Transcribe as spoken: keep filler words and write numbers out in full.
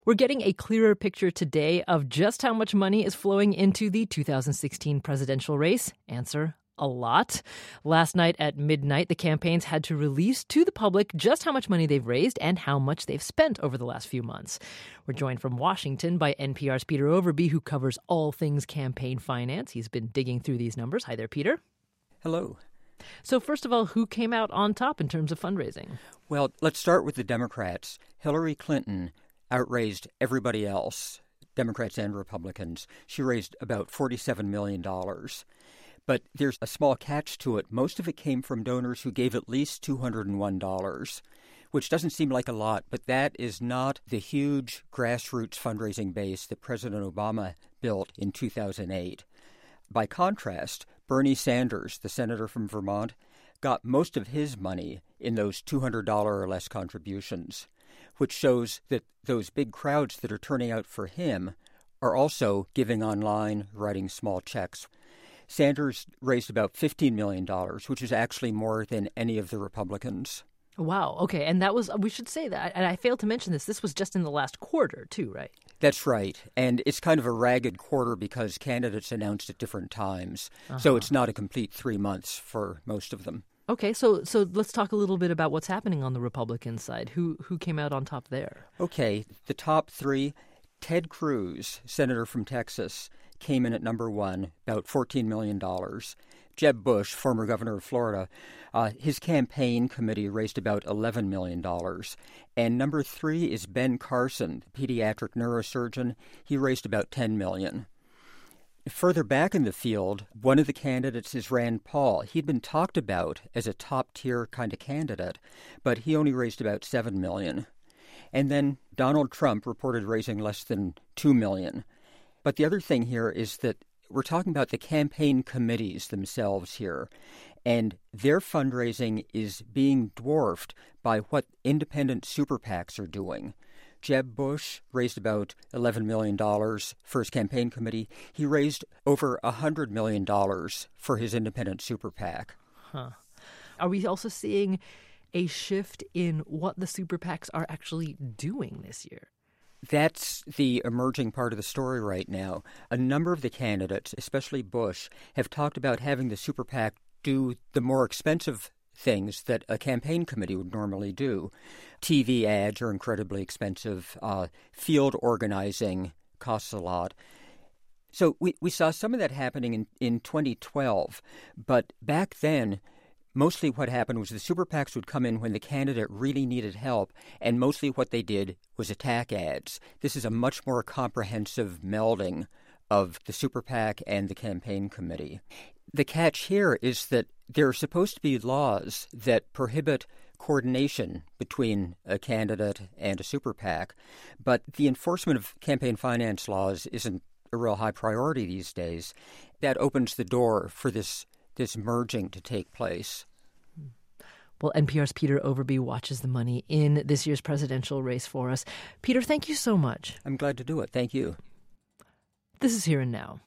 We're getting a clearer picture today of just how much money is flowing into the two thousand sixteen presidential race. Answer: a lot. Last night at midnight, the campaigns had to release to the public just how much money they've raised and how much they've spent over the last few months. We're joined from Washington by N P R's Peter Overby, who covers all things campaign finance. He's been digging through these numbers. Hi there, Peter. Hello. So first of all, who came out on top in terms of fundraising? Well, let's start with the Democrats. Hillary Clinton outraised everybody else, Democrats and Republicans. She raised about forty-seven million dollars. But there's a small catch to it. Most of it came from donors who gave at least two hundred one dollars, which doesn't seem like a lot, but that is not the huge grassroots fundraising base that President Obama built in two thousand eight. By contrast, Bernie Sanders, the senator from Vermont, got most of his money in those two hundred dollars or less contributions, which shows that those big crowds that are turning out for him are also giving online, writing small checks. Sanders raised about fifteen million dollars, which is actually more than any of the Republicans. Wow. Okay. And that was, we should say that, and I failed to mention this, this was just in the last quarter too, right? That's right. And it's kind of a ragged quarter because candidates announced at different times. Uh-huh. So it's not a complete three months for most of them. Okay, so so let's talk a little bit about what's happening on the Republican side. Who who came out on top there? Okay, the top three, Ted Cruz, senator from Texas, came in at number one, about fourteen million dollars. Jeb Bush, former governor of Florida, uh, his campaign committee raised about eleven million dollars. And number three is Ben Carson, the pediatric neurosurgeon. He raised about ten million dollars. Further back in the field, one of the candidates is Rand Paul. He'd been talked about as a top-tier kind of candidate, but he only raised about seven million dollars. And then Donald Trump reported raising less than two million dollars. But the other thing here is that we're talking about the campaign committees themselves here, and their fundraising is being dwarfed by what independent super PACs are doing. Jeb Bush raised about eleven million dollars for his campaign committee. He raised over one hundred million dollars for his independent super PAC. Huh. Are we also seeing a shift in what the super PACs are actually doing this year? That's the emerging part of the story right now. A number of the candidates, especially Bush, have talked about having the super PAC do the more expensive things that a campaign committee would normally do. T V ads are incredibly expensive. Uh, field organizing costs a lot. So we, we saw some of that happening in, in twenty twelve. But back then, mostly what happened was the super PACs would come in when the candidate really needed help, and mostly what they did was attack ads. This is a much more comprehensive melding of the super PAC and the campaign committee. The catch here is that there are supposed to be laws that prohibit coordination between a candidate and a super PAC, but the enforcement of campaign finance laws isn't a real high priority these days. That opens the door for this this merging to take place. Well, N P R's Peter Overby watches the money in this year's presidential race for us. Peter, thank you so much. I'm glad to do it. Thank you. This is Here and Now.